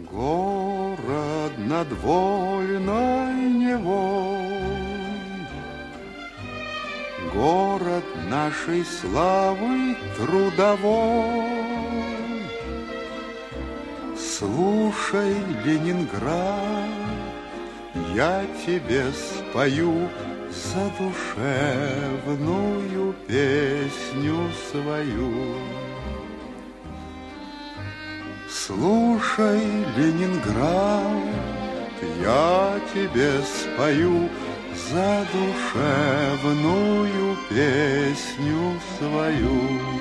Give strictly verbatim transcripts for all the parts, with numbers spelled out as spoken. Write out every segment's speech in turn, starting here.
Город над вольной Невой, город нашей славы трудовой. Слушай, Ленинград, я тебе спою задушевную песню свою. Слушай, Ленинград, я тебе спою задушевную песню свою.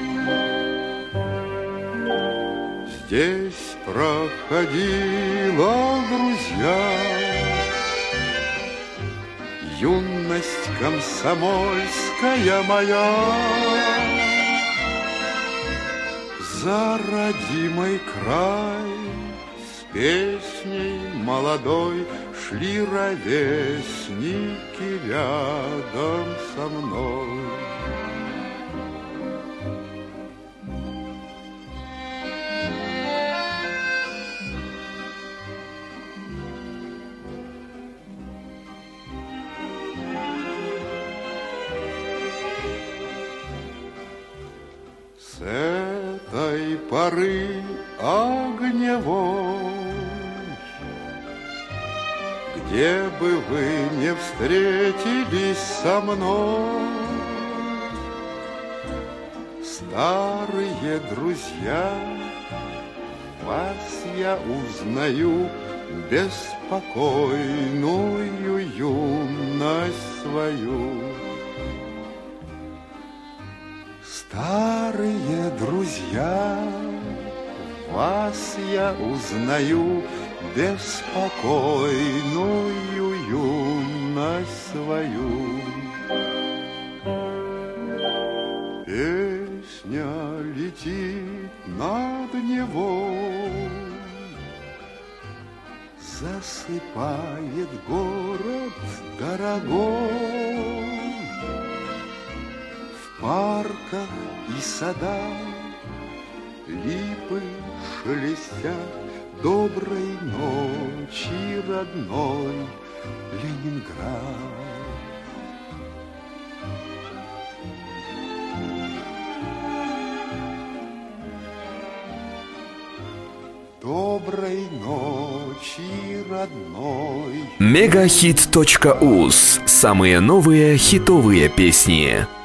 Здесь проходила, друзья, юность комсомольская моя. За родимый край с песней молодой шли ровесники рядом со мной. С этой поры огневой, где бы вы не встретились со мной, старые друзья, вас я узнаю, беспокойную юность свою. Старые друзья, вас я узнаю, беспокойную юность свою. Песня летит над Невой, засыпает город дорогой. В парках и садах липы шелестят. Доброй ночи, родной Ленинград. Доброй ночи, родной. Мегахит точка уз. Самые новые хитовые песни.